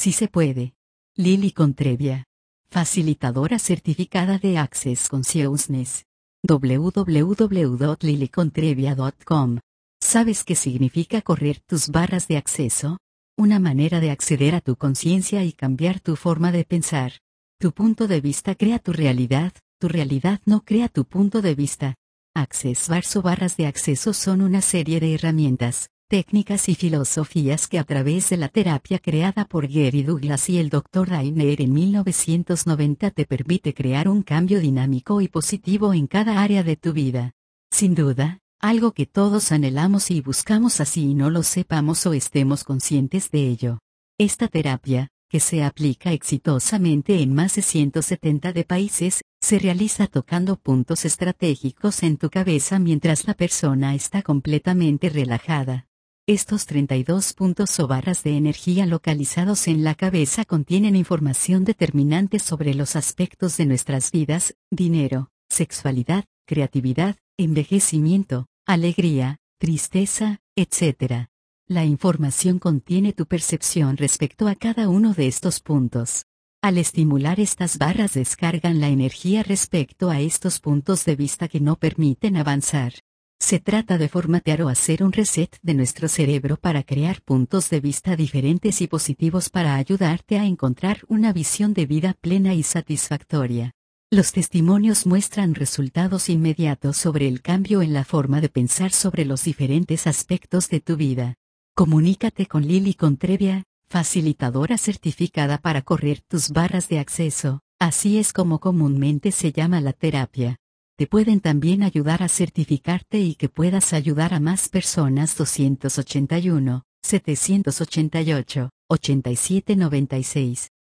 Sí se puede. Lily Contrevia. Facilitadora certificada de Access Consciousness. www.lilycontrevia.com. ¿Sabes qué significa correr tus barras de acceso? Una manera de acceder a tu conciencia y cambiar tu forma de pensar. Tu punto de vista crea tu realidad no crea tu punto de vista. Access Bars o barras de acceso son una serie de herramientas, técnicas y filosofías que a través de la terapia creada por Gary Douglas y el Dr. Dainer en 1990 te permite crear un cambio dinámico y positivo en cada área de tu vida. Sin duda, algo que todos anhelamos y buscamos así no lo sepamos o estemos conscientes de ello. Esta terapia, que se aplica exitosamente en más de 170 de países, se realiza tocando puntos estratégicos en tu cabeza mientras la persona está completamente relajada. Estos 32 puntos o barras de energía localizados en la cabeza contienen información determinante sobre los aspectos de nuestras vidas: dinero, sexualidad, creatividad, envejecimiento, alegría, tristeza, etc. La información contiene tu percepción respecto a cada uno de estos puntos. Al estimular estas barras descargan la energía respecto a estos puntos de vista que no permiten avanzar. Se trata de formatear o hacer un reset de nuestro cerebro para crear puntos de vista diferentes y positivos para ayudarte a encontrar una visión de vida plena y satisfactoria. Los testimonios muestran resultados inmediatos sobre el cambio en la forma de pensar sobre los diferentes aspectos de tu vida. Comunícate con Lily Contrevia, facilitadora certificada para correr tus barras de acceso, así es como comúnmente se llama la terapia. Te pueden también ayudar a certificarte y que puedas ayudar a más personas. 281, 788, 8796.